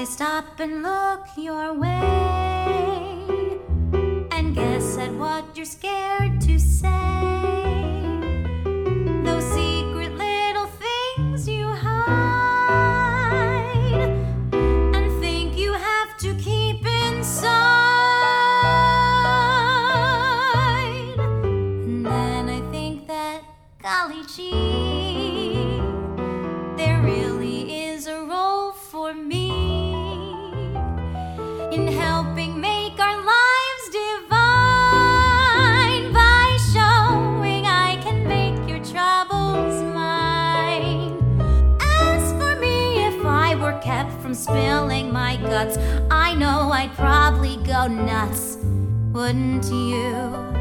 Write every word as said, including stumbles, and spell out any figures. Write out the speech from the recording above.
I stop and look your way and guess at what you're scared to say? Those secret little things you hide and think you have to keep inside. And then I think that, golly gee, there really is a role for me in helping make our lives divine by showing I can make your troubles mine. As for me, if I were kept from spilling my guts, I know I'd probably go nuts, wouldn't you?